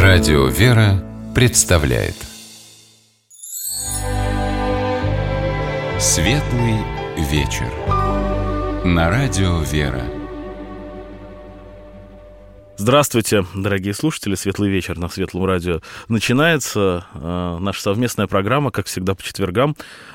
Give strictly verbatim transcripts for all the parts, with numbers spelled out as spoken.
Радио «Вера» представляет Светлый вечер на Радио «Вера». Здравствуйте, дорогие слушатели. Светлый вечер на Светлом радио начинается. Э, наша совместная программа, как всегда, по четвергам.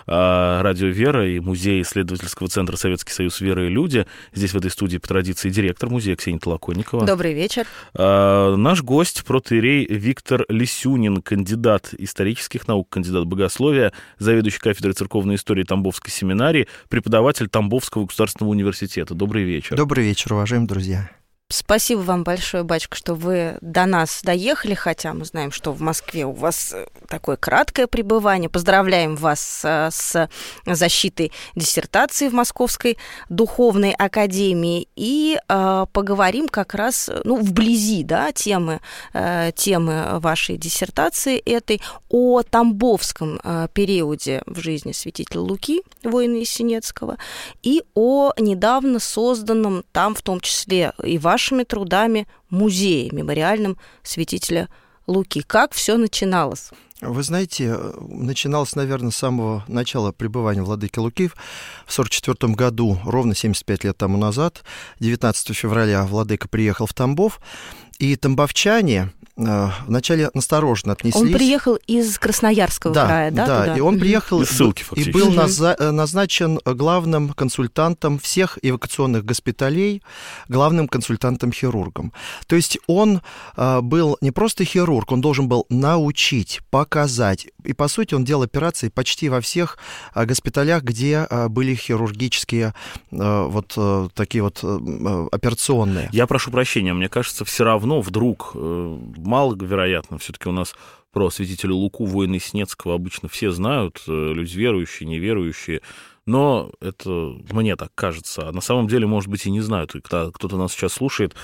Э, Радио «Вера» и Музей исследовательского центра «Советский Союз. Вера и люди». Здесь в этой студии по традиции директор музея Ксения Толоконникова. Добрый вечер. Э, наш гость протоиерей Виктор Лисюнин, кандидат исторических наук, кандидат богословия, заведующий кафедрой церковной истории Тамбовской семинарии, преподаватель Тамбовского государственного университета. Добрый вечер. Добрый вечер, уважаемые друзья. Спасибо вам большое, батюшка, что вы до нас доехали, хотя мы знаем, что в Москве у вас такое краткое пребывание. Поздравляем вас с защитой диссертации в Московской духовной академии. И э, поговорим как раз, ну, вблизи, да, темы, э, темы вашей диссертации этой о тамбовском э, периоде в жизни святителя Луки, воина Есенецкого, и о недавно созданном там, в том числе и вашем вашими трудами музее мемориальном святителя Луки. Как все начиналось? Вы знаете, начиналось, наверное, с самого начала пребывания владыки Луки. В сорок четвёртом году, ровно семьдесят пять лет тому назад, девятнадцатого февраля, владыка приехал в Тамбов, и тамбовчане э, вначале настороженно отнеслись. Он приехал из Красноярского да, края, да? Да, туда? И он приехал Из ссылки, и был наза- назначен главным консультантом всех эвакуационных госпиталей, главным консультантом-хирургом. То есть он э, был не просто хирург, он должен был научить, показать. И, по сути, он делал операции почти во всех э, госпиталях, где э, были хирургические э, вот э, такие вот э, операционные. Я прошу прощения, мне кажется, все равно вдруг, э, маловероятно, все-таки у нас про святителя Луку, воина Есенецкого, обычно все знают, э, люди верующие, неверующие, но это мне так кажется. А на самом деле, может быть, и не знают. И кто-то нас сейчас слушает,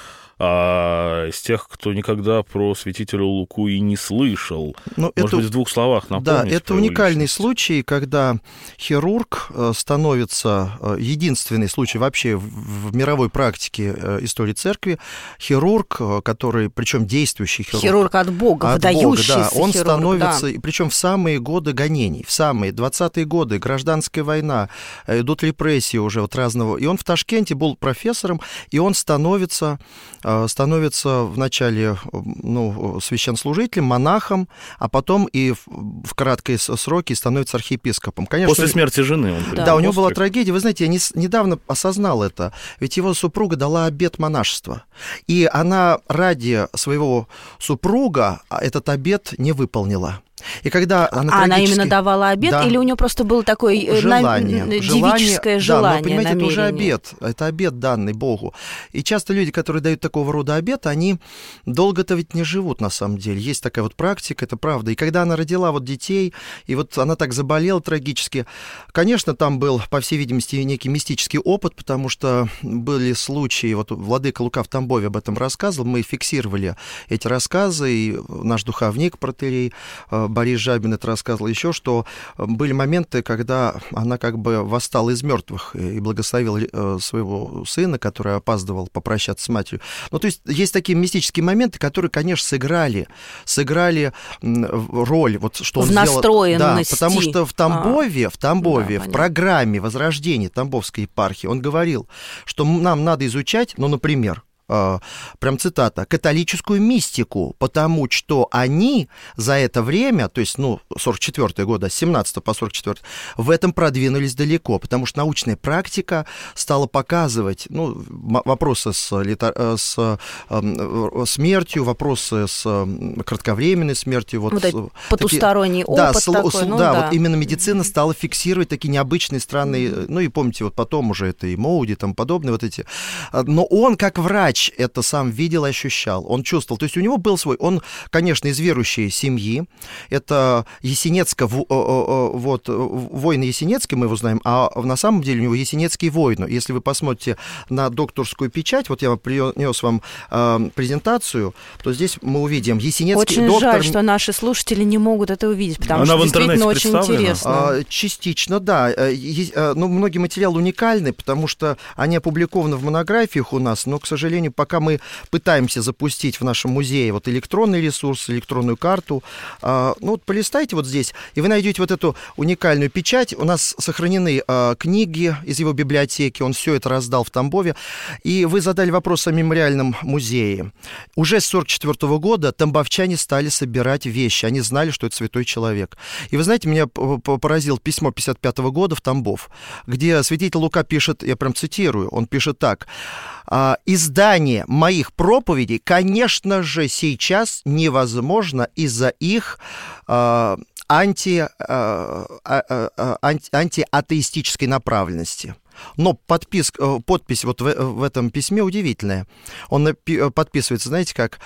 а из тех, кто никогда про святителя Луку и не слышал. Но Может это, быть, в двух словах напомнить? Да, это уникальный личность. случай, когда хирург становится, единственный случай вообще в мировой практике истории церкви, хирург, который, причем действующий хирург. Хирург от Бога, от выдающийся Бога, да, он хирург, становится, да. Причем в самые годы гонений, в самые двадцатые годы, гражданская война, идут репрессии уже вот разного. И он в Ташкенте был профессором, и он становится... становится вначале, ну, священнослужителем, монахом, а потом и в, в краткие сроки становится архиепископом. Конечно, после смерти жены он. Да, да, у него была трагедия. Вы знаете, я не, недавно осознал это. Ведь его супруга дала обет монашества. И она ради своего супруга этот обет не выполнила. И когда она, а трагически... она именно давала обет, да. Или у нее просто было такое желание, на... девическое желание, да, но, понимаете, намерение. Это уже обет, это обет, данный Богу. И часто люди, которые дают такого рода обет, они долго-то ведь не живут на самом деле. Есть такая вот практика, это правда. И когда она родила вот детей, и вот она так заболела трагически, конечно, там был, по всей видимости, некий мистический опыт, потому что были случаи, вот владыка Лука в Тамбове об этом рассказывал, мы фиксировали эти рассказы, и наш духовник, протоиерей Борис Жабин это рассказывал еще, что были моменты, когда она как бы восстала из мертвых и благословила своего сына, который опаздывал попрощаться с матерью. Ну, то есть есть такие мистические моменты, которые, конечно, сыграли, сыграли роль, вот что он в сделал. настроенности. Да, потому что в Тамбове, а, в Тамбове, да, в программе возрождения Тамбовской епархии он говорил, что нам надо изучать, ну, например, прям цитата, католическую мистику, потому что они за это время, то есть, ну, сорок четвёртый год, с семнадцатого по сорок четвёртый, в этом продвинулись далеко, потому что научная практика стала показывать, ну, вопросы с, с э, смертью, вопросы с кратковременной смертью. Вот, вот потусторонний такие, опыт да, такой. С, ну, да, да, вот именно медицина стала фиксировать такие необычные, странные, ну, и помните, вот потом уже это и Моуди, там подобные вот эти. Но он, как врач, это сам видел и ощущал, он чувствовал. То есть у него был свой, он, конечно, из верующей семьи, это Есенецкий, вот, воин Есенецкий, мы его знаем, а на самом деле у него Есенецкий воин. Если вы посмотрите на докторскую печать, вот я принес вам э, презентацию, то здесь мы увидим Есенецкий очень доктор... жаль, что наши слушатели не могут это увидеть, потому Она что действительно очень интересно. А, частично, да. Но многие материалы уникальны, потому что они опубликованы в монографиях у нас, но, к сожалению, времени, пока мы пытаемся запустить в нашем музее вот электронный ресурс, электронную карту. Ну вот полистайте вот здесь, и вы найдете вот эту уникальную печать. У нас сохранены книги из его библиотеки, он все это раздал в Тамбове. И вы задали вопрос о мемориальном музее. Уже с сорок четвёртого года тамбовчане стали собирать вещи. Они знали, что это святой человек. И вы знаете, меня поразило письмо пятьдесят пятого года в Тамбов, где святитель Лука пишет, я прям цитирую, он пишет так: «Издание моих проповедей, конечно же, сейчас невозможно из-за их э, анти, э, э, анти, антиатеистической направленности». Но подпис, подпись вот в, в этом письме удивительная. Он подписывается, знаете как,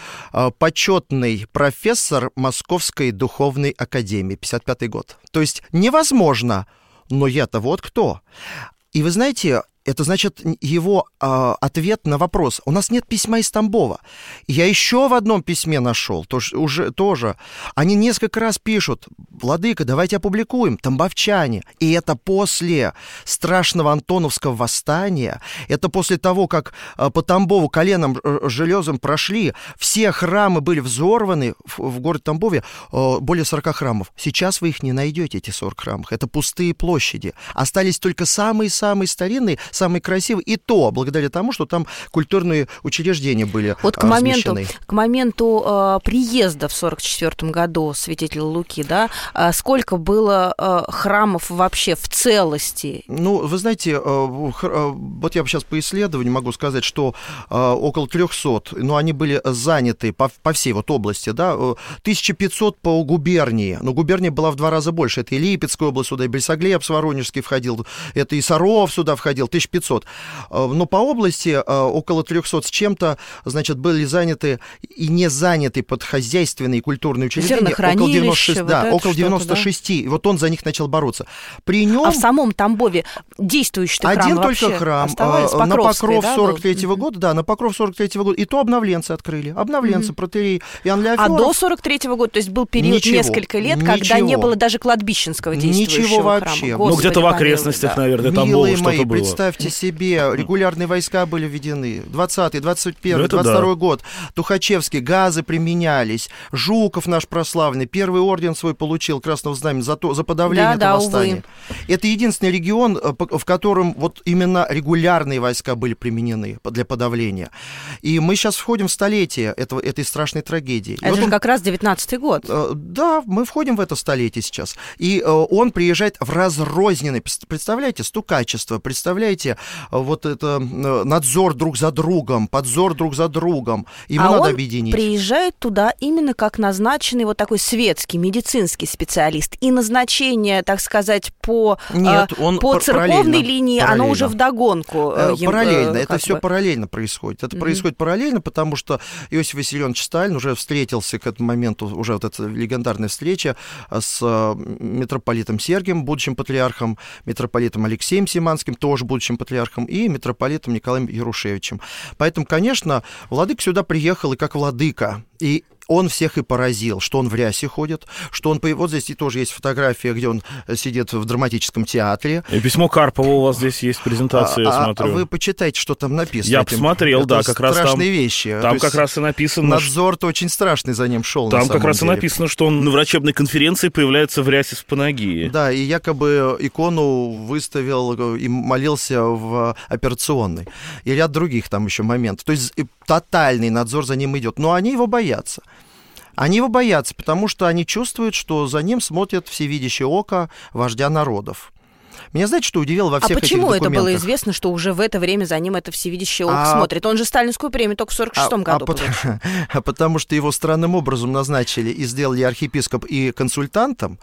почетный профессор Московской духовной академии, пятьдесят пятый год. То есть невозможно, но я-то вот кто. И вы знаете, это значит его э, ответ на вопрос. У нас нет письма из Тамбова. Я еще в одном письме нашел, тоже, уже, тоже. Они несколько раз пишут: «Владыка, давайте опубликуем, тамбовчане». И это после страшного Антоновского восстания, это после того, как э, по Тамбову коленом э, железом прошли, все храмы были взорваны в, в городе Тамбове, э, более сорока храмов. Сейчас вы их не найдете, эти сорок храмов. Это пустые площади. Остались только самые-самые старинные, самый красивый, и то благодаря тому, что там культурные учреждения были вот к моменту, к моменту э, приезда в сорок четвёртом году святителя Луки, да, э, сколько было э, храмов вообще в целости? Ну, вы знаете, э, э, вот я сейчас по исследованию могу сказать, что э, около трехсот, но они были заняты по, по всей вот области, да, тысяча пятьсот по губернии, но губерния была в два раза больше, это и Липецкая область сюда, и Бельсоглебск Воронежский входил, это и Саров сюда входил, тысяча пятьсот. Но по области около трехсот с чем-то, значит, были заняты и не заняты под хозяйственные и культурные учреждения около девяноста шести. Вот да, около девяноста шести. Да? И вот он за них начал бороться. При нем... А в самом Тамбове действующий храм один вообще только храм. Оставались? На Покров да, сорок третьего года, да, на Покров сорок третьего года. И то обновленцы открыли. Обновленцы, mm-hmm. протоиерей Иоанн Леоферов. А до сорок третьего года, то есть был период ничего, несколько лет, ничего. Когда не было даже кладбищенского действующего ничего храма. вообще. Господи, ну, где-то в окрестностях, да. наверное, Тамбова Милые что-то мои, было. Представьте себе, регулярные войска были введены. двадцатый, двадцать первый, двадцать второй да. год. Тухачевский, газы применялись. Жуков наш прославленный, первый орден свой получил Красного Знамени за, то, за подавление да, этого да, восстания. Увы. Это единственный регион, в котором вот именно регулярные войска были применены для подавления. И мы сейчас входим в столетие этого, этой страшной трагедии. Это вот же он, как раз девятнадцатый год. Да, мы входим в это столетие сейчас. И он приезжает в разрозненный, представляете, стукачество, представляете, вот это надзор друг за другом, подзор друг за другом. Ему а надо он объединить. Приезжает туда именно как назначенный вот такой светский, медицинский специалист. И назначение, так сказать, по, Нет, он по церковной линии, параллельно. Оно уже вдогонку. Параллельно, это все бы. параллельно происходит. Это mm-hmm. происходит параллельно, потому что Иосиф Виссарионович Сталин уже встретился к этому моменту, уже вот эта легендарная встреча с митрополитом Сергием, будущим патриархом, митрополитом Алексеем Симанским, тоже будущим патриархом, и митрополитом Николаем Ярушевичем. Поэтому, конечно, владыка сюда приехал и как владыка, и он всех и поразил, что он в рясе ходит, что он... Вот здесь и тоже есть фотография, где он сидит в драматическом театре. И письмо Карпова у вас здесь есть, презентация, а, я смотрю. А вы почитайте, что там написано. Я этим. посмотрел, Это да, как раз там... страшные вещи. Там как раз и написано... Надзор-то очень страшный за ним шел. Там как раз деле. и написано, что он на врачебной конференции появляется в рясе с панагией. Да, и якобы икону выставил и молился в операционной. И ряд других там еще моментов. То есть тотальный надзор за ним идет. Но они его боятся. Они его боятся, потому что они чувствуют, что за ним смотрит всевидящее око вождя народов. Меня, знаете, что удивило во всех этих документах? А почему это было известно, что уже в это время за ним это всевидящее око а... смотрит? Он же сталинскую премию только в сорок шестом а, году а, получил. А потому что его странным образом назначили и сделали архиепископ и консультантом,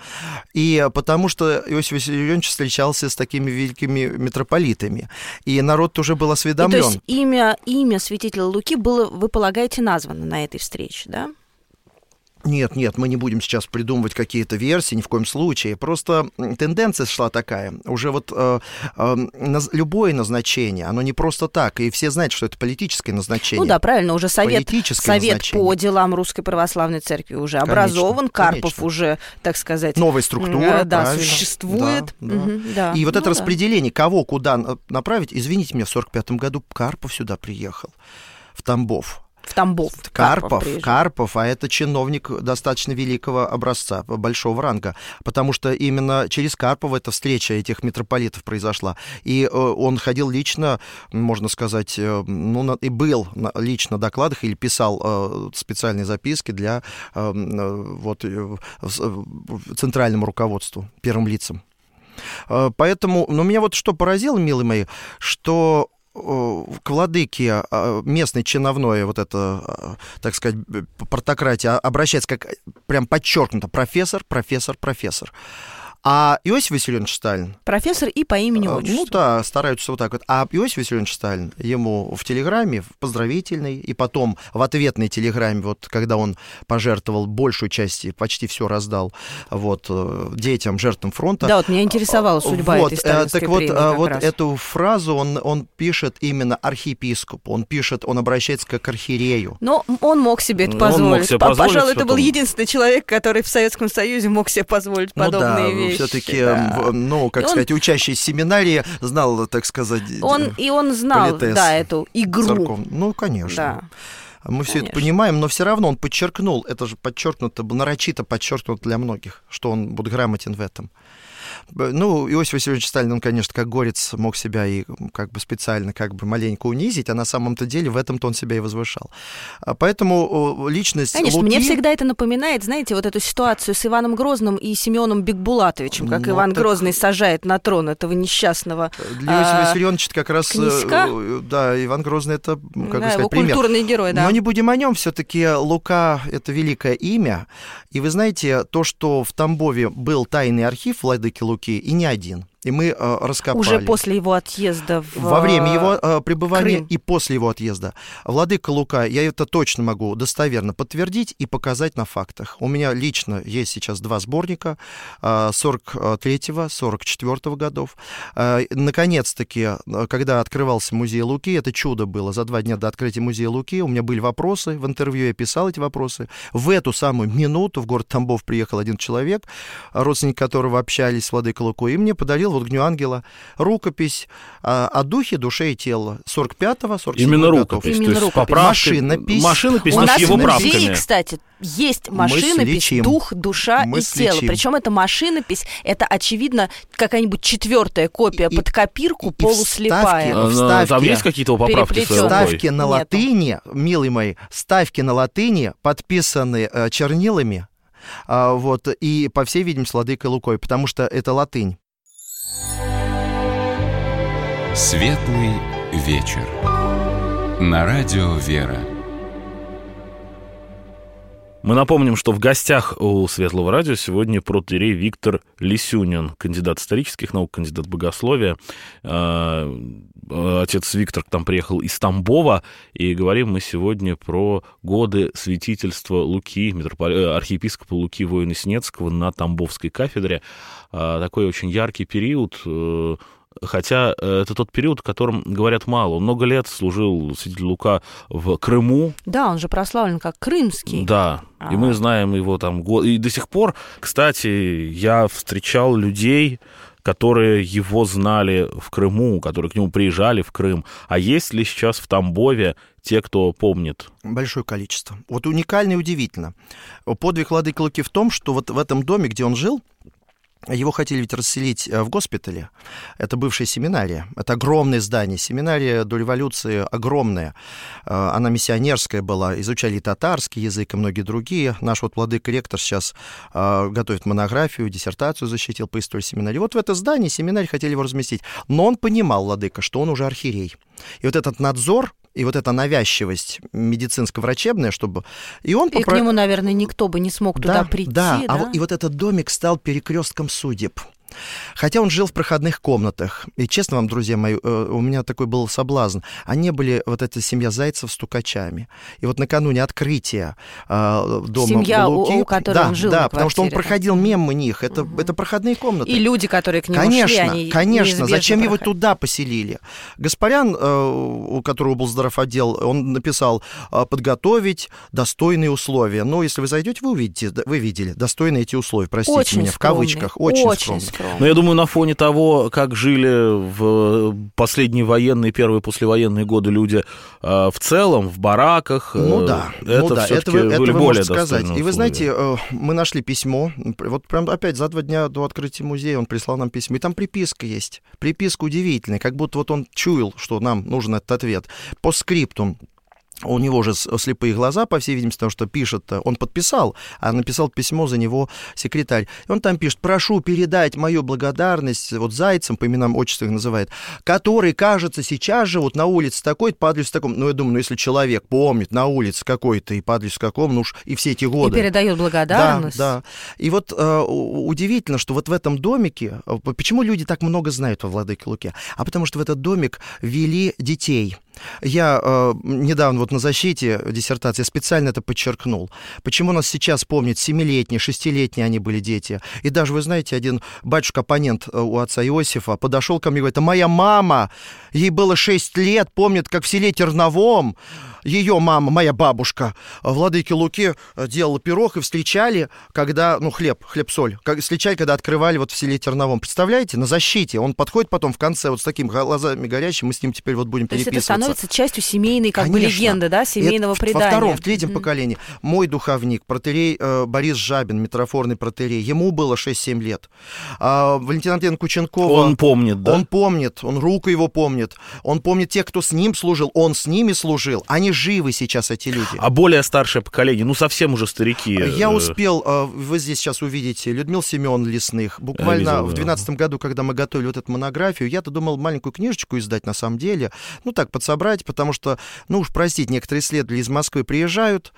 и потому что Иосиф Виссарионович встречался с такими великими митрополитами, и народ уже был осведомлен. И то есть имя, имя святителя Луки было, вы полагаете, названо на этой встрече, да? Нет, нет, мы не будем сейчас придумывать какие-то версии, ни в коем случае. Просто тенденция шла такая. Уже вот э, э, наз, любое назначение, оно не просто так. И все знают, что это политическое назначение. Ну да, правильно, уже совет, совет по делам Русской Православной Церкви уже конечно, образован. Карпов конечно. Уже, так сказать... Новая структура, да, правильно. Существует. Да, да. Угу, да. И вот ну, это да. распределение, кого куда направить, извините меня, в сорок пятом году Карпов сюда приехал. в Тамбов. В Тамбов. Карпов, Карпов, Карпов, а это чиновник достаточно великого образца, большого ранга, потому что именно через Карпова эта встреча этих митрополитов произошла. И он ходил лично, можно сказать, ну, и был лично на докладах или писал специальные записки для вот, центральному руководству, первым лицам. Поэтому, ну, меня вот что поразило, милые мои, что к владыке местной чиновной, вот это, так сказать, портократия обращается как прям подчеркнуто профессор, профессор, профессор. А Иосиф Виссарионович Сталин... Профессор и по имени-отчеству. Ну да, стараются вот так вот. А Иосиф Виссарионович Сталин ему в телеграмме, в поздравительной, и потом в ответной телеграмме, вот когда он пожертвовал большую часть, почти все раздал вот, детям, жертвам фронта. Да, вот меня интересовала судьба вот, этой сталинской так вот, премии как вот раз. эту фразу он, он пишет именно архиепископу, он пишет, он обращается как к архиерею. Но он мог себе это Он позволить. мог себе позволить, Пожалуй, это был потом... единственный человек, который в Советском Союзе мог себе позволить ну, подобные да, вещи. Все-таки, да. ну, как и сказать, он... учащийся семинарии знал, так сказать, он, и он знал, политес, да, эту игру. церков. Ну, конечно. Да. Мы все Конечно. это понимаем, но все равно он подчеркнул, это же подчеркнуто, нарочито подчеркнуто для многих, что он будет грамотен в этом. Ну, Иосиф Виссарионович Сталин, он, конечно, как горец мог себя и как бы специально как бы маленько унизить, а на самом-то деле в этом-то он себя и возвышал. Поэтому личность Конечно, Луки... мне всегда это напоминает, знаете, вот эту ситуацию с Иваном Грозным и Семеном Бекбулатовичем, как ну, Иван так... Грозный сажает на трон этого несчастного Для Иосифа Виссарионовича как раз... князька. Да, Иван Грозный — это, как да, бы сказать, пример. Культурный герой, да. Но не будем о нем, все-таки Лука — это великое имя. И вы знаете, то, что в Тамбове был тайный архив владыки Луки, и не один. И мы э, раскопали. Уже после его отъезда в Во время его э, пребывания Крым. И после его отъезда. Владыка Лука, я это точно могу достоверно подтвердить и показать на фактах. У меня лично есть сейчас два сборника э, сорок третьего сорок четвёртого годов. Э, наконец-таки, когда открывался музей Луки, это чудо было. За два дня до открытия музея Луки у меня были вопросы, в интервью я писал эти вопросы. В эту самую минуту в город Тамбов приехал один человек, родственники которого общались с владыкой Лукой, и мне подарил вот «Гню ангела» рукопись о, о духе, душе и теле сорок пятого сорок седьмого Именно годов. рукопись, Именно то есть рукопись. поправки. Машинопись. Машинопись, У но нас с его в музее, правками. кстати, есть машинопись, сличим. дух, душа Мы и тело. сличим. Причем эта машинопись, это, очевидно, какая-нибудь четвертая копия И- под копирку, и- и полуслепая. вставки. А, вставки. Там есть какие-то поправки? в своей Переплетённые. рукой? Ставки на Нету. латыни, милые мои, ставки на латыни подписаны э, чернилами, а, вот, и, по всей видимости, владыкой Лукой, потому что это латынь. Светлый вечер. На радио «Вера». Мы напомним, что в гостях у Светлого радио сегодня протоиерей Виктор Лисюнин, кандидат исторических наук, кандидат богословия. Отец Виктор к нам приехал из Тамбова, и говорим мы сегодня про годы святительства Луки, митрополи... архиепископа Луки Воина-Сенецкого на Тамбовской кафедре. Такой очень яркий период. Хотя это тот период, о котором говорят мало. Он много лет служил святитель Лука в Крыму. Да, он же прославлен как крымский. Да, А. и мы знаем его там год. И до сих пор, кстати, я встречал людей, которые его знали в Крыму, которые к нему приезжали в Крым. А есть ли сейчас в Тамбове те, кто помнит? Большое количество. Вот уникально и удивительно. Подвиг владыки Луки в том, что вот в этом доме, где он жил, его хотели ведь расселить в госпитале. Это бывшая семинария. Это огромное здание. Семинария до революции огромная. Она миссионерская была. Изучали и татарский язык, и многие другие. Наш вот владыка-ректор сейчас готовит монографию, диссертацию защитил по истории семинарии. Вот в это здание семинарий хотели его разместить. Но он понимал, владыка, что он уже архиерей. И вот этот надзор, и вот эта навязчивость медицинско-врачебная, чтобы... И, он И попро... к нему, наверное, никто бы не смог туда да, прийти. Да, да? А вот, и вот этот домик стал перекрестком судеб. Хотя он жил в проходных комнатах. И честно вам, друзья мои, у меня такой был соблазн. Они были, вот эта семья Зайцев, стукачами. И вот накануне открытия э, дома Семья, Луки... у, у которой да, он жил да, на потому что он квартире, проходил да. мимо них. Это, Угу. это проходные комнаты. И люди, которые к нему конечно, шли, они Конечно, неизбежно зачем его проходили. туда поселили? Гаспарян, э, у которого был здравотдел, он написал э, подготовить достойные условия. Но если вы зайдете, вы увидите, вы видели достойные эти условия, простите Очень меня, в скромный, кавычках. Очень, очень скромно. скромно. Но я думаю, на фоне того, как жили в последние военные, первые послевоенные годы люди в целом, в бараках, ну да, это ну да, все-таки это вы, это были вы более можете сказать. И вы условия. знаете, мы нашли письмо, вот прям опять за два дня до открытия музея он прислал нам письмо, и там приписка есть. Приписка удивительная, как будто вот он чуял, что нам нужен этот ответ. По скриптум. У него же слепые глаза, по всей видимости, потому что пишет, он подписал, а написал письмо за него секретарь. И он там пишет: прошу передать мою благодарность вот зайцам, по именам, отчеству их называет, который, кажется, сейчас же вот на улице такой-то, по адресу таком. Ну, я думаю, ну, если человек помнит на улице какой-то и по адресу каком, ну уж и все эти годы. И передает благодарность. Да, да. И вот э, удивительно, что вот в этом домике, почему люди так много знают о Владыке Луке? А потому что в этот домик вели детей. Я э, недавно вот на защите диссертации специально это подчеркнул. Почему нас сейчас помнят семилетние, шестилетние они были дети. И даже, вы знаете, один батюшка-оппонент у отца Иосифа подошел ко мне и говорит: а моя мама, ей было шесть лет, помнит, как в селе Терновом ее мама, моя бабушка, Владыке Луке делала пирог, и встречали, когда, ну, хлеб, хлеб-соль, как, встречали, когда открывали вот в селе Терновом. Представляете, на защите. Он подходит потом в конце вот с такими глазами горящими, мы с ним теперь вот будем То переписываться. То есть это становится частью семейной, как Конечно. бы, легенды, да, семейного это предания. Во втором, в третьем mm-hmm. поколении. Мой духовник, протоиерей э, Борис Жабин, митрофорный протоиерей, ему было шесть-семь лет. А, Валентина Андреевна Кученкова... Он помнит, да? Он помнит, он руку его помнит. Он помнит тех, кто с ним служил, он с ними служил. Они живы сейчас, эти люди. А более старшее поколение, ну, совсем уже старики. Я успел, вы здесь сейчас увидите Людмилу Семен Лесных. Буквально видел, в двенадцатом да. году, когда мы готовили вот эту монографию, я-то думал маленькую книжечку издать на самом деле. Ну, так, подсобрать, потому что, ну уж простите, некоторые исследователи из Москвы приезжают,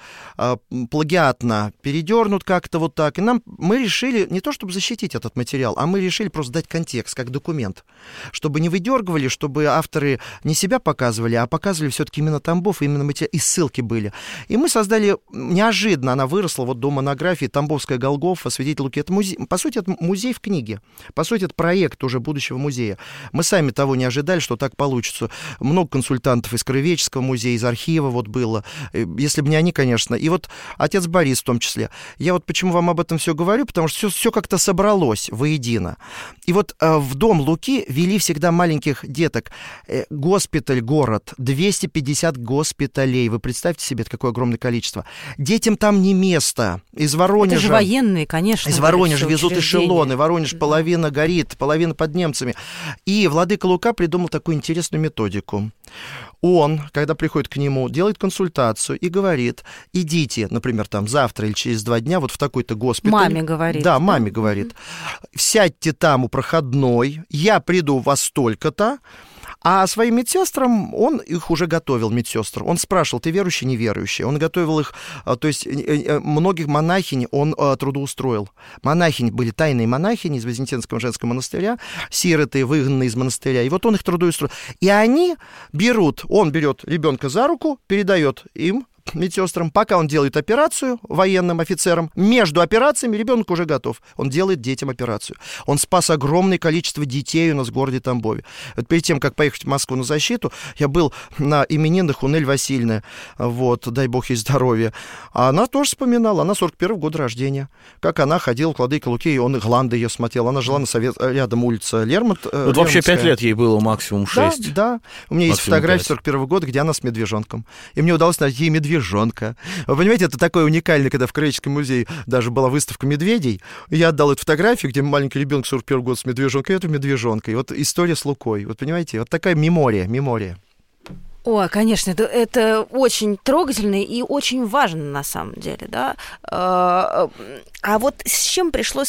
плагиатно передернут как-то вот так. И нам, мы решили не то, чтобы защитить этот материал, а мы решили просто дать контекст, как документ. Чтобы не выдергивали, чтобы авторы не себя показывали, а показывали все-таки именно Тамбов, именно материал. И ссылки были. И мы создали, неожиданно она выросла вот до монографии «Тамбовская Голгофа», «Святитель Луки». Это музей, по сути, это музей в книге. По сути, это проект уже будущего музея. Мы сами того не ожидали, что так получится. Много консультантов из Краеведческого музея, из архива вот было. Если бы не они, конечно. И вот отец Борис в том числе. Я вот почему вам об этом все говорю, потому что все, все как-то собралось воедино. И вот э, в дом Луки вели всегда маленьких деток. Э, госпиталь, город, двести пятьдесят госпиталей. Вы представьте себе, какое огромное количество. Детям там не место. Из Воронежа... Это же военные, конечно. Из Воронежа везут эшелоны. Воронеж половина горит, половина под немцами. И Владыка Лука придумал такую интересную методику. Он, когда приходит к нему, делает консультацию и говорит: идите, например, там завтра или через два дня вот в такой-то госпиталь. Маме говорит. Да, маме да? говорит. Сядьте там у проходной, я приду во столько-то. А своим медсестрам он их уже готовил, медсестр. Он спрашивал: ты верующий, неверующий? Он готовил их, то есть многих монахинь он трудоустроил. Монахини были тайные монахини из Вознесенского женского монастыря, сироты, выгнанные из монастыря. И вот он их трудоустроил. И они берут, он берет ребенка за руку, передает им, медсестрам, пока он делает операцию военным офицерам. Между операциями ребенок уже готов. Он делает детям операцию. Он спас огромное количество детей у нас в городе Тамбове. Вот перед тем, как поехать в Москву на защиту, я был на именинах у Нель Васильевны. Вот, дай бог ей здоровья. А она тоже вспоминала. Она сорок первого года рождения. Как она ходила к Владыке Луке, и он Гланды ее смотрел. Она жила на совет... рядом улица Лермонт. Вот вообще пять лет ей было, максимум шесть. Да, да. У меня максимум есть фотография сорок первого года, где она с медвежонком. И мне удалось найти медвежонка. Медвежонка. Вы понимаете, это такое уникальное, когда в Краеведческом музее даже была выставка медведей. Я отдал эту фотографию, где маленький ребенок сорок первого года с медвежонкой, и эту медвежонка. И вот история с Лукой. Вот понимаете, вот такая мемория, мемория. О, конечно, это, это очень трогательно и очень важно на самом деле, да. А вот с чем пришлось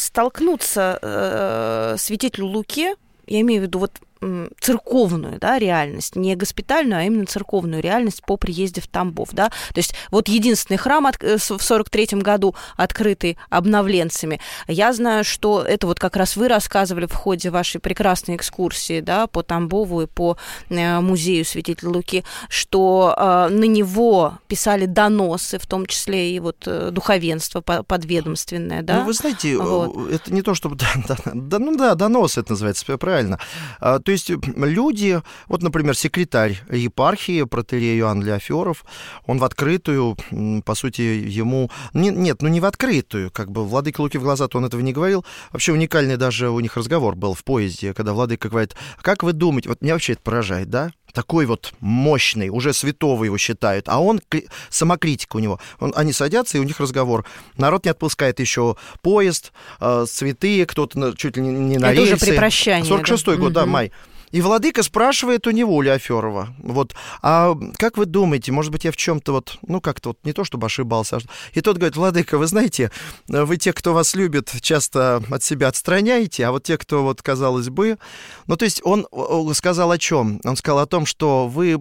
столкнуться святителю Луке, я имею в виду вот церковную, да, реальность, не госпитальную, а именно церковную реальность по приезде в Тамбов, да, то есть вот единственный храм от, в сорок третьем году, открытый обновленцами. Я знаю, что это вот как раз вы рассказывали в ходе вашей прекрасной экскурсии, да, по Тамбову и по э, музею Святителя Луки, что э, на него писали доносы, в том числе и вот э, духовенство подведомственное, да. Ну, вы знаете, вот. Это не то, чтобы... Да, да, ну да, донос это называется, правильно. То есть люди, вот, например, секретарь епархии, протоиерей Иоанн Леоферов, он в открытую, по сути, ему... Нет, ну не в открытую, как бы владыке Луке в глаза-то он этого не говорил. Вообще уникальный даже у них разговор был в поезде, когда владыка говорит, как вы думаете, вот меня вообще это поражает, да? Такой вот мощный, уже святого его считают, а он, самокритика у него. Он, они садятся, и у них разговор. Народ не отпускает еще поезд, э, цветы, кто-то чуть ли не на рельсы. Это уже при прощании. сорок шестой да? год, угу. да, май. И владыка спрашивает у него, у Леоферова, вот, а как вы думаете, может быть, я в чем-то вот, ну, как-то вот не то, чтобы ошибался. И тот говорит, владыка, вы знаете, вы те, кто вас любит, часто от себя отстраняете, а вот те, кто вот, казалось бы... Ну, то есть он сказал о чем? Он сказал о том, что вы,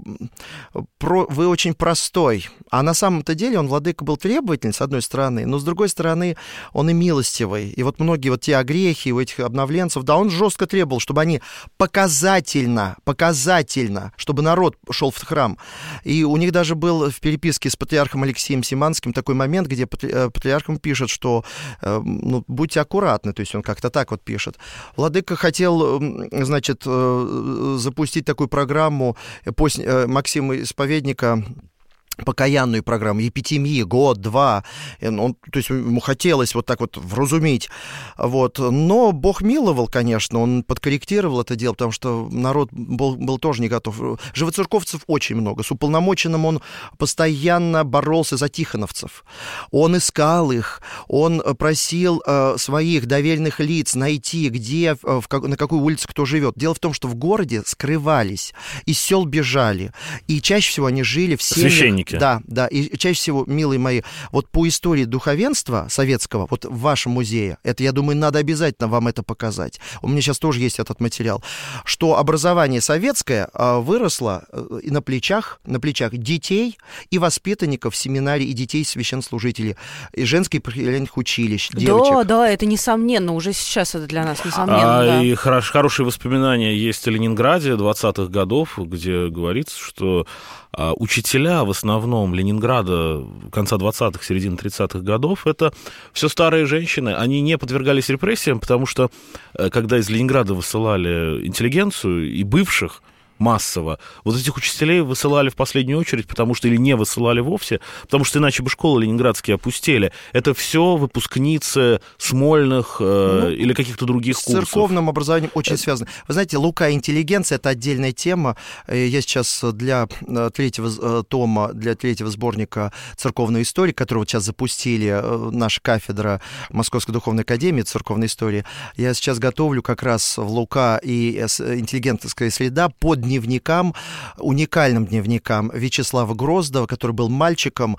про, вы очень простой, а на самом-то деле он, владыка, был требовательный, с одной стороны, но с другой стороны он и милостивый. И вот многие вот те огрехи у этих обновленцев, да, он жестко требовал, чтобы они показали Показательно, показательно, чтобы народ шел в храм. И у них даже был в переписке с патриархом Алексеем Симанским такой момент, где патриарх ему пишет, что ну, будьте аккуратны, то есть он как-то так вот пишет. Владыка хотел, значит, запустить такую программу после Максима Исповедника, покаянную программу, епитемии, год, два, он, то есть ему хотелось вот так вот вразумить, вот, но Бог миловал, конечно, он подкорректировал это дело, потому что народ был, был тоже не готов. Живоцерковцев очень много, с уполномоченным он постоянно боролся за тихоновцев, он искал их, он просил э, своих доверенных лиц найти, где, в, на какой улице кто живет. Дело в том, что в городе скрывались, из сел бежали, и чаще всего они жили в семьях. Да, да, и чаще всего, милые мои, вот по истории духовенства советского, вот в вашем музее, это, я думаю, надо обязательно вам это показать. У меня сейчас тоже есть этот материал, что образование советское выросло и на плечах, на плечах детей и воспитанников семинарий, и детей священнослужителей, и женских параллельных училищ, девочек. Да, да, это несомненно, уже сейчас это для нас несомненно. А, да. И хорош, хорошие воспоминания есть о Ленинграде двадцатых годов, где говорится, что а, учителя в основном Ленинграда конца двадцатых, середины тридцатых годов, это все старые женщины, они не подвергались репрессиям, потому что, когда из Ленинграда высылали интеллигенцию и бывших массово, вот этих учителей высылали в последнюю очередь, потому что или не высылали вовсе, потому что иначе бы школы ленинградские опустели. Это все выпускницы Смольных э, ну, или каких-то других с курсов. С церковным образованием очень связано. Вы знаете, Лука и интеллигенция — это отдельная тема. Я сейчас для третьего тома, для третьего сборника церковной истории, который вот сейчас запустили наша кафедра Московской духовной академии церковной истории, я сейчас готовлю как раз в Лука и интеллигентская среда под дневникам, уникальным дневникам Вячеслава Гроздова, который был мальчиком,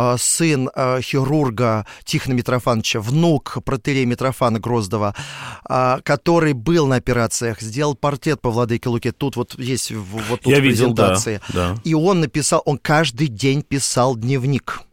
сын хирурга Тихона Митрофановича, внук протоиерея Митрофана Гроздова, который был на операциях, сделал портрет по владыке Луке. Тут вот есть вот тут Я презентации. Видел, да, да. И он написал, он каждый день писал дневник.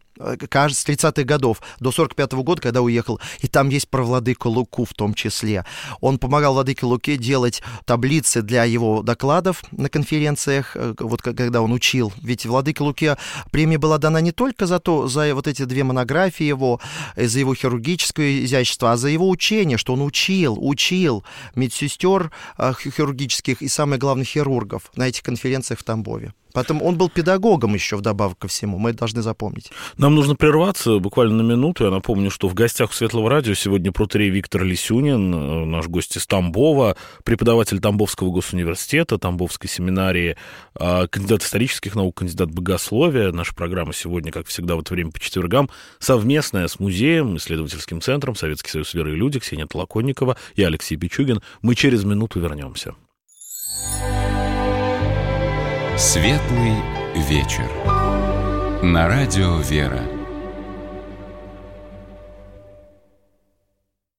С тридцатых годов до сорок пятого года, когда уехал, и там есть про владыку Луку в том числе. Он помогал владыке Луке делать таблицы для его докладов на конференциях, вот когда он учил. Ведь владыке Луке премия была дана не только за то, за вот эти две монографии его, за его хирургическое изящество, а за его учение, что он учил, учил медсестер хирургических и, самое главное, хирургов на этих конференциях в Тамбове. Поэтому он был педагогом еще вдобавок ко всему, мы это должны запомнить. Нам нужно прерваться буквально на минуту. Я напомню, что в гостях у Светлого радио сегодня протоиерей Виктор Лисюнин, наш гость из Тамбова, преподаватель Тамбовского госуниверситета, Тамбовской семинарии, кандидат исторических наук, кандидат богословия. Наша программа сегодня, как всегда, в это время по четвергам, совместная с музеем, исследовательским центром Советский союз веры и люди, Ксения Толоконникова и Алексей Пичугин. Мы через минуту вернемся. Светлый вечер. На радио «Вера».